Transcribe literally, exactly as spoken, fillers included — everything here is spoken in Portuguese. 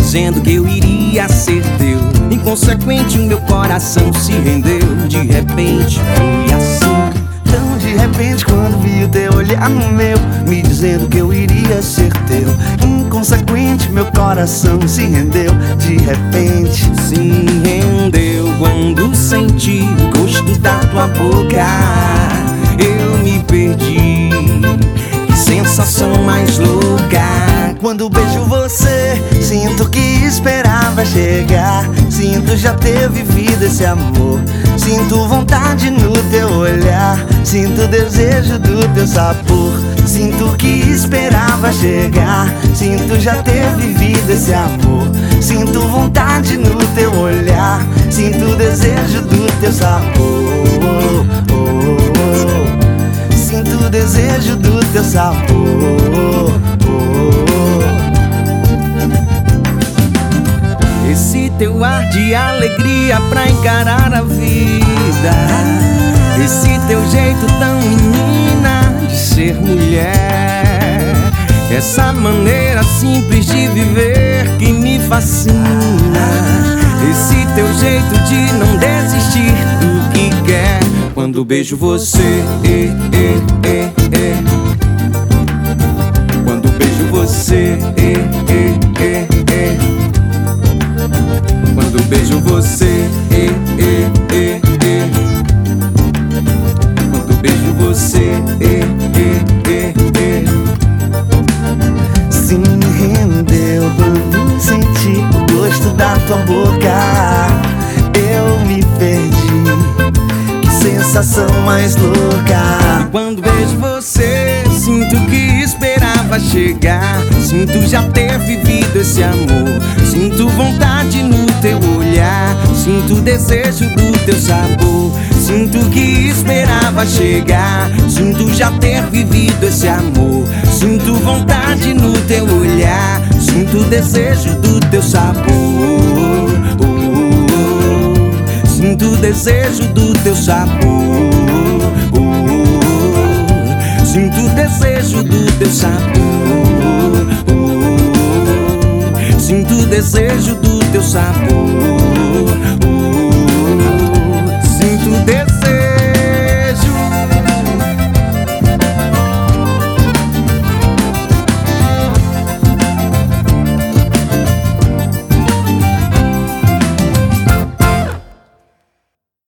dizendo que eu iria ser teu. Inconsequente o meu coração se rendeu. De repente foi assim. Tão de repente quando vi o teu olhar no meu, me dizendo que eu iria ser teu. Inconsequente meu coração se rendeu. De repente se rendeu quando senti o gosto da tua boca. Eu me perdi, que sensação mais louca. Quando beijo você, sinto que esperava chegar. Sinto já ter vivido esse amor. Sinto vontade no teu olhar. Sinto desejo do teu sabor. Sinto que esperava chegar. Sinto já ter vivido esse amor. Sinto vontade no teu olhar. Sinto desejo do teu sabor. Oh, oh. Sinto desejo do teu sabor. Esse teu ar de alegria pra encarar a vida. Esse teu jeito tão menina de ser mulher. Essa maneira simples de viver que me fascina. Esse teu jeito de não desistir do que quer. Quando beijo você, eh, eh, eh, eh. Quando beijo você, eh, eh, eh, eh. Quando beijo você, eh, eh, eh, eh. Quando beijo você, eh, eh, eh, eh. Se me rendeu quando senti o gosto da tua boca. Eu me perdi, que sensação mais louca. Quando vejo você, sinto que esperava chegar. Sinto já ter vivido esse amor. Sinto vontade no teu olhar. Sinto desejo do teu sabor. Sinto que esperava chegar. Sinto já ter vivido esse amor. Sinto vontade no teu olhar. Sinto desejo do teu sabor. Oh, oh, oh. Sinto desejo do teu sabor. Sinto desejo do teu sabor. Oh, sinto desejo do teu sabor. Oh, sinto desejo.